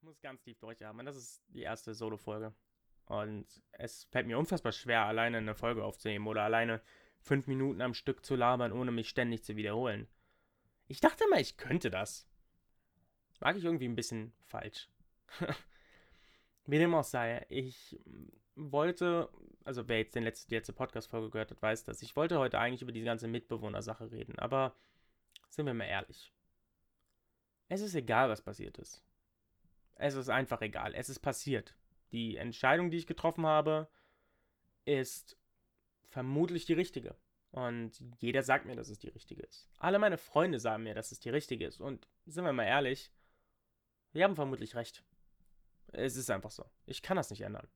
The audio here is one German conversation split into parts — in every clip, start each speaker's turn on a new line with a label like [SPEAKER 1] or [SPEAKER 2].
[SPEAKER 1] muss ganz tief durchatmen. Das ist die erste Solo-Folge. Und es fällt mir unfassbar schwer, alleine eine Folge aufzunehmen oder alleine 5 Minuten am Stück zu labern, ohne mich ständig zu wiederholen. Ich dachte mal, ich könnte das. Mag ich irgendwie ein bisschen falsch. Wie dem auch sei, ich wollte, also wer jetzt die letzte Podcast-Folge gehört hat, weiß das. Ich wollte heute eigentlich über diese ganze Mitbewohner-Sache reden, aber sind wir mal ehrlich. Es ist egal, was passiert ist. Es ist einfach egal. Es ist passiert. Die Entscheidung, die ich getroffen habe, ist vermutlich die richtige. Und jeder sagt mir, dass es die richtige ist. Alle meine Freunde sagen mir, dass es die richtige ist. Und sind wir mal ehrlich, wir haben vermutlich recht. Es ist einfach so. Ich kann das nicht ändern.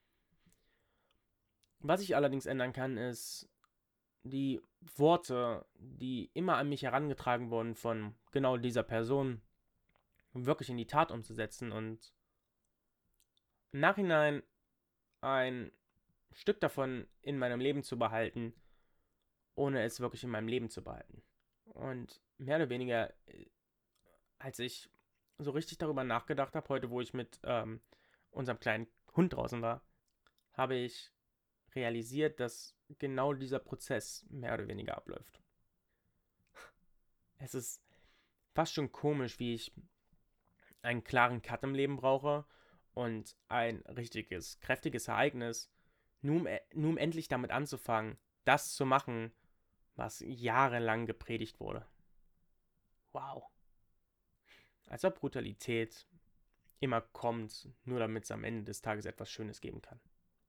[SPEAKER 1] Was ich allerdings ändern kann, ist die Worte, die immer an mich herangetragen wurden von genau dieser Person, wirklich in die Tat umzusetzen und im Nachhinein ein Stück davon in meinem Leben zu behalten, ohne es wirklich in meinem Leben zu behalten. Und mehr oder weniger, als ich so richtig darüber nachgedacht habe, heute, wo ich mit unserem kleinen Hund draußen war, habe ich realisiert, dass genau dieser Prozess mehr oder weniger abläuft. Es ist fast schon komisch, wie ich einen klaren Cut im Leben brauche und ein richtiges, kräftiges Ereignis, nur um endlich damit anzufangen, das zu machen, was jahrelang gepredigt wurde. Wow. Als ob Brutalität immer kommt, nur damit es am Ende des Tages etwas Schönes geben kann.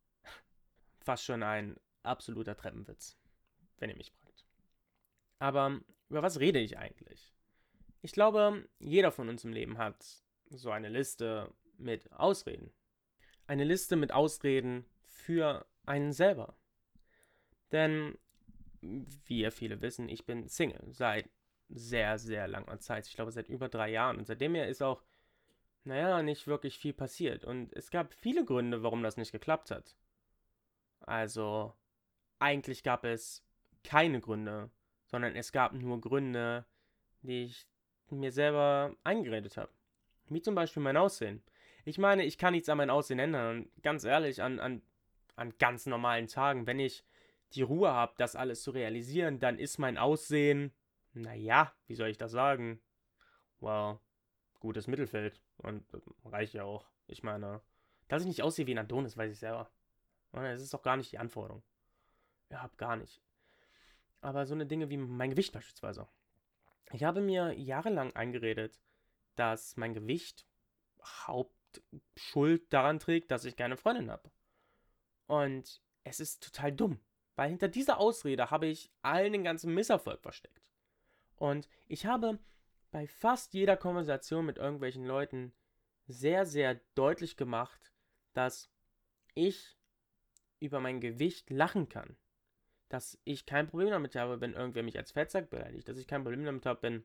[SPEAKER 1] Fast schon ein absoluter Treppenwitz, wenn ihr mich fragt. Aber über was rede ich eigentlich? Ich glaube, jeder von uns im Leben hat so eine Liste mit Ausreden. Eine Liste mit Ausreden für einen selber. Denn, wie ja viele wissen, ich bin Single seit sehr, sehr langer Zeit. Ich glaube, seit über 3 Jahren. Und seitdem ist auch, nicht wirklich viel passiert. Und es gab viele Gründe, warum das nicht geklappt hat. Also, eigentlich gab es keine Gründe, sondern es gab nur Gründe, die ich mir selber eingeredet habe. Wie zum Beispiel mein Aussehen. Ich meine, ich kann nichts an mein Aussehen ändern. Und ganz ehrlich, an ganz normalen Tagen, wenn ich die Ruhe habe, das alles zu realisieren, dann ist mein Aussehen, naja, wie soll ich das sagen? Well, gutes Mittelfeld. Und reicht ja auch. Ich meine, dass ich nicht aussehe wie ein Adonis, weiß ich selber. Es ist doch gar nicht die Anforderung. Ja, gar nicht. Aber so eine Dinge wie mein Gewicht beispielsweise. Ich habe mir jahrelang eingeredet, dass mein Gewicht Hauptschuld daran trägt, dass ich keine Freundin habe. Und es ist total dumm, weil hinter dieser Ausrede habe ich allen den ganzen Misserfolg versteckt. Und ich habe bei fast jeder Konversation mit irgendwelchen Leuten sehr, sehr deutlich gemacht, dass ich über mein Gewicht lachen kann. Dass ich kein Problem damit habe, wenn irgendwer mich als Fettsack beleidigt. Dass ich kein Problem damit habe, wenn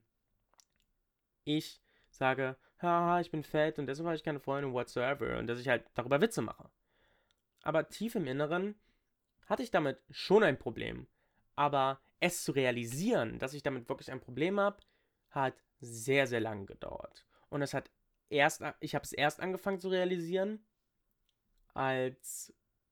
[SPEAKER 1] ich sage, haha, ich bin fett und deshalb habe ich keine Freundin whatsoever. Und dass ich halt darüber Witze mache. Aber tief im Inneren hatte ich damit schon ein Problem. Aber es zu realisieren, dass ich damit wirklich ein Problem habe, hat sehr, sehr lange gedauert. Und ich habe es erst angefangen zu realisieren, als,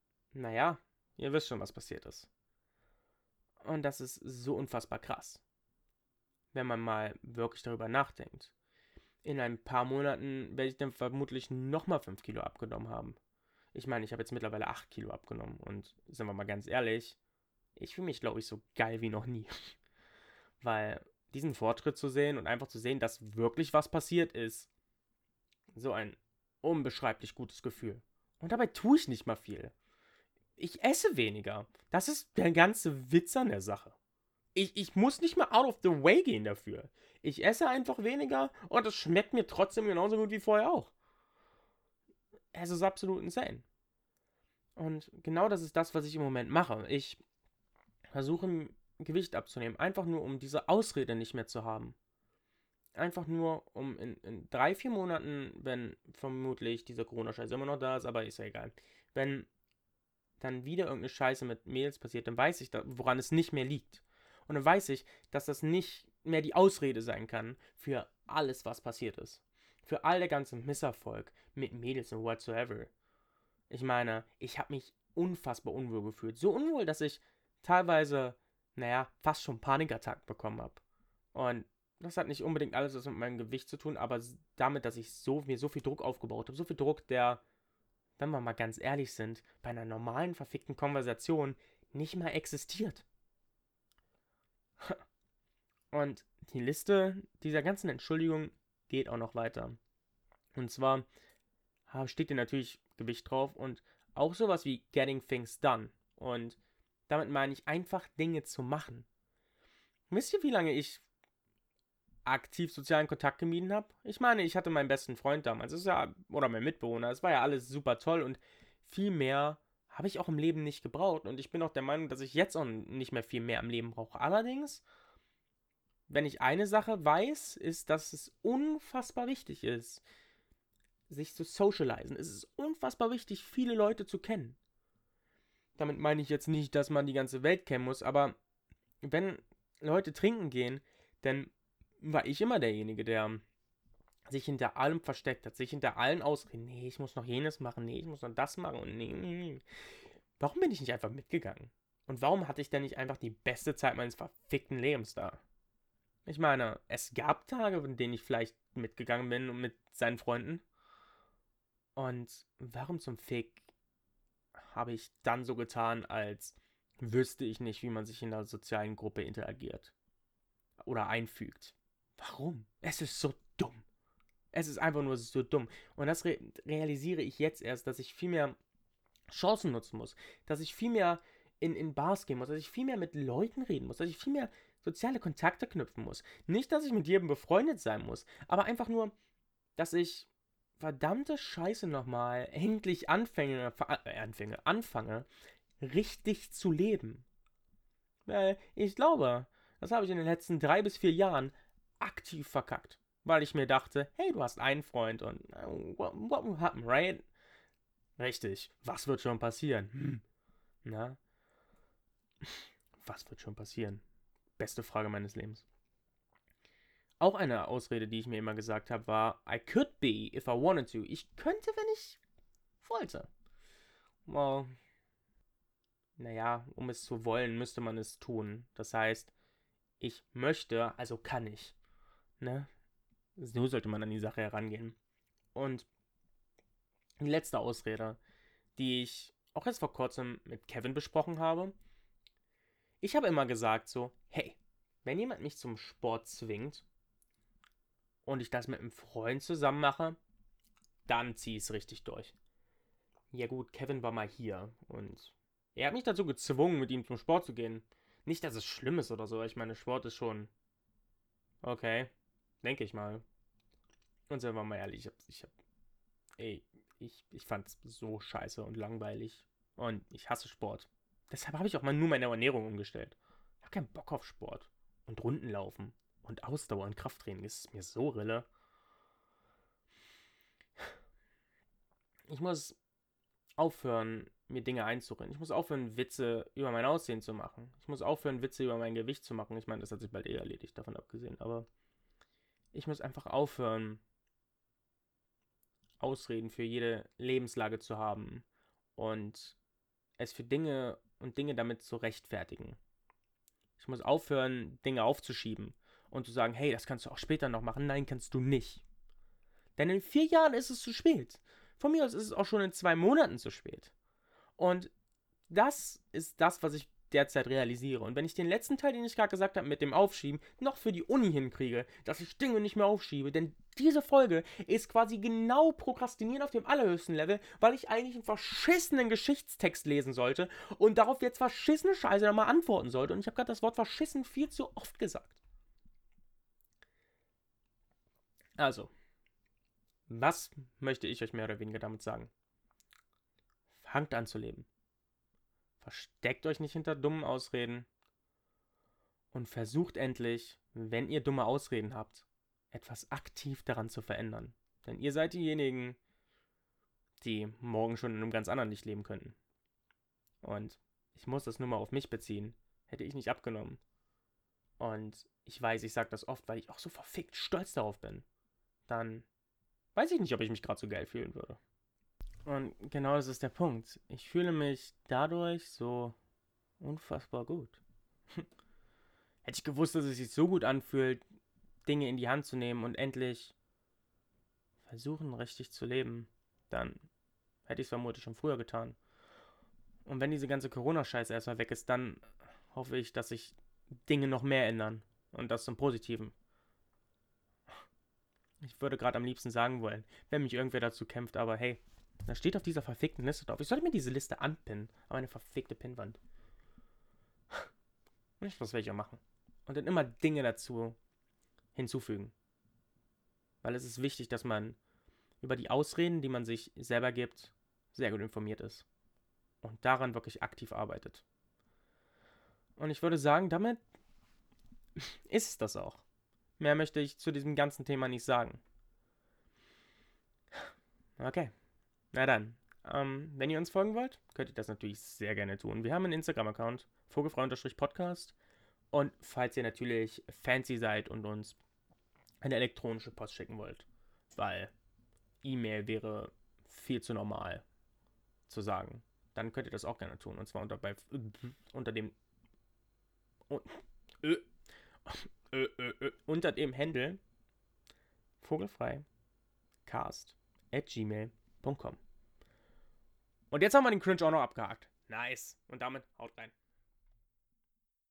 [SPEAKER 1] ihr wisst schon, was passiert ist. Und das ist so unfassbar krass, wenn man mal wirklich darüber nachdenkt. In ein paar Monaten werde ich dann vermutlich nochmal 5 Kilo abgenommen haben. Ich meine, ich habe jetzt mittlerweile 8 Kilo abgenommen. Und sind wir mal ganz ehrlich, ich fühle mich, glaube ich, so geil wie noch nie. Weil diesen Fortschritt zu sehen und einfach zu sehen, dass wirklich was passiert ist, so ein unbeschreiblich gutes Gefühl. Und dabei tue ich nicht mal viel. Ich esse weniger. Das ist der ganze Witz an der Sache. Ich muss nicht mal out of the way gehen dafür. Ich esse einfach weniger und es schmeckt mir trotzdem genauso gut wie vorher auch. Es ist absolut insane. Und genau das ist das, was ich im Moment mache. Ich versuche Gewicht abzunehmen, einfach nur um diese Ausrede nicht mehr zu haben. Einfach nur, um in 3, 4 Monaten, wenn vermutlich dieser Corona-Scheiß immer noch da ist, aber ist ja egal, wenn dann wieder irgendeine Scheiße mit Mädels passiert, dann weiß ich, woran es nicht mehr liegt. Und dann weiß ich, dass das nicht mehr die Ausrede sein kann für alles, was passiert ist. Für all der ganze Misserfolg mit Mädels und whatsoever. Ich meine, ich habe mich unfassbar unwohl gefühlt. So unwohl, dass ich teilweise, fast schon Panikattacken bekommen habe. Und das hat nicht unbedingt alles was mit meinem Gewicht zu tun, aber damit, dass ich mir so viel Druck aufgebaut habe. So viel Druck, der, wenn wir mal ganz ehrlich sind, bei einer normalen, verfickten Konversation nicht mal existiert. Und die Liste dieser ganzen Entschuldigungen geht auch noch weiter. Und zwar steht hier natürlich Gewicht drauf und auch sowas wie Getting Things Done. Und damit meine ich einfach Dinge zu machen. Wisst ihr, wie lange ich aktiv sozialen Kontakt gemieden habe? Ich meine, ich hatte meinen besten Freund damals, oder mein Mitbewohner, es war ja alles super toll und viel mehr habe ich auch im Leben nicht gebraucht. Und ich bin auch der Meinung, dass ich jetzt auch nicht mehr viel mehr im Leben brauche. Allerdings, wenn ich eine Sache weiß, ist, dass es unfassbar wichtig ist, sich zu socialisen. Es ist unfassbar wichtig, viele Leute zu kennen. Damit meine ich jetzt nicht, dass man die ganze Welt kennen muss, aber wenn Leute trinken gehen, dann war ich immer derjenige, der sich hinter allem versteckt hat, sich hinter allen Ausreden, nee, ich muss noch jenes machen, nee, ich muss noch das machen und nee. Warum bin ich nicht einfach mitgegangen? Und warum hatte ich denn nicht einfach die beste Zeit meines verfickten Lebens da? Ich meine, es gab Tage, in denen ich vielleicht mitgegangen bin und mit seinen Freunden. Und warum zum Fick habe ich dann so getan, als wüsste ich nicht, wie man sich in einer sozialen Gruppe interagiert oder einfügt? Warum? Es ist so dumm. Es ist einfach nur so dumm. Und das realisiere ich jetzt erst, dass ich viel mehr Chancen nutzen muss. Dass ich viel mehr in Bars gehen muss. Dass ich viel mehr mit Leuten reden muss. Dass ich viel mehr soziale Kontakte knüpfen muss. Nicht, dass ich mit jedem befreundet sein muss. Aber einfach nur, dass ich verdammte Scheiße nochmal endlich anfange, richtig zu leben. Weil ich glaube, das habe ich in den letzten 3 bis 4 Jahren aktiv verkackt. Weil ich mir dachte, hey, du hast einen Freund und what will happen, right? Richtig, was wird schon passieren? Na? Was wird schon passieren? Beste Frage meines Lebens. Auch eine Ausrede, die ich mir immer gesagt habe, war, I could be if I wanted to. Ich könnte, wenn ich wollte. Well, um es zu wollen, müsste man es tun. Das heißt, ich möchte, also kann ich. Ne? So sollte man an die Sache herangehen. Und die letzte Ausrede, die ich auch erst vor kurzem mit Kevin besprochen habe. Ich habe immer gesagt so, hey, wenn jemand mich zum Sport zwingt und ich das mit einem Freund zusammen mache, dann ziehe ich es richtig durch. Ja gut, Kevin war mal hier und er hat mich dazu gezwungen, mit ihm zum Sport zu gehen. Nicht, dass es schlimm ist oder so, ich meine, Sport ist schon okay, denke ich mal. Und sind wir mal ehrlich, ich fand's so scheiße und langweilig. Und ich hasse Sport. Deshalb habe ich auch mal nur meine Ernährung umgestellt. Ich habe keinen Bock auf Sport. Und Runden laufen. Und Ausdauer und Krafttraining. Das ist mir so Rille. Ich muss aufhören, mir Dinge einzureden. Ich muss aufhören, Witze über mein Aussehen zu machen. Ich muss aufhören, Witze über mein Gewicht zu machen. Ich meine, das hat sich bald erledigt, davon abgesehen. Aber ich muss einfach aufhören, Ausreden für jede Lebenslage zu haben. Und es für Dinge damit zu rechtfertigen. Ich muss aufhören, Dinge aufzuschieben und zu sagen, hey, das kannst du auch später noch machen. Nein, kannst du nicht. Denn in 4 Jahren ist es zu spät. Von mir aus ist es auch schon in 2 Monaten zu spät. Und das ist das, was ich derzeit realisiere. Und wenn ich den letzten Teil, den ich gerade gesagt habe, mit dem Aufschieben, noch für die Uni hinkriege, dass ich Dinge nicht mehr aufschiebe, denn diese Folge ist quasi genau Prokrastinieren auf dem allerhöchsten Level, weil ich eigentlich einen verschissenen Geschichtstext lesen sollte und darauf jetzt verschissene Scheiße nochmal antworten sollte. Und ich habe gerade das Wort verschissen viel zu oft gesagt. Also, was möchte ich euch mehr oder weniger damit sagen? Fangt an zu leben. Versteckt euch nicht hinter dummen Ausreden und versucht endlich, wenn ihr dumme Ausreden habt, etwas aktiv daran zu verändern. Denn ihr seid diejenigen, die morgen schon in einem ganz anderen Licht leben könnten. Und ich muss das nur mal auf mich beziehen. Hätte ich nicht abgenommen. Und ich weiß, ich sage das oft, weil ich auch so verfickt stolz darauf bin. Dann weiß ich nicht, ob ich mich gerade so geil fühlen würde. Und genau das ist der Punkt. Ich fühle mich dadurch so unfassbar gut. Hätte ich gewusst, dass es sich so gut anfühlt, Dinge in die Hand zu nehmen und endlich versuchen, richtig zu leben, dann hätte ich es vermutlich schon früher getan. Und wenn diese ganze Corona-Scheiße erstmal weg ist, dann hoffe ich, dass sich Dinge noch mehr ändern. Und das zum Positiven. Ich würde gerade am liebsten sagen wollen, wenn mich irgendwer dazu kämpft, aber hey, da steht auf dieser verfickten Liste drauf. Ich sollte mir diese Liste anpinnen, aber eine verfickte Pinnwand. Nicht, was werde ich auch machen. Und dann immer Dinge dazu hinzufügen. Weil es ist wichtig, dass man über die Ausreden, die man sich selber gibt, sehr gut informiert ist. Und daran wirklich aktiv arbeitet. Und ich würde sagen, damit ist es das auch. Mehr möchte ich zu diesem ganzen Thema nicht sagen. Okay, na dann. Wenn ihr uns folgen wollt, könnt ihr das natürlich sehr gerne tun. Wir haben einen Instagram-Account, vogelfrei_podcast. Und falls ihr natürlich fancy seid und uns eine elektronische Post schicken wollt, weil E-Mail wäre viel zu normal zu sagen, dann könnt ihr das auch gerne tun. Und zwar unter dem unter dem Handle vogelfreicast@gmail.com. Und jetzt haben wir den Cringe auch noch abgehakt. Nice. Und damit haut rein.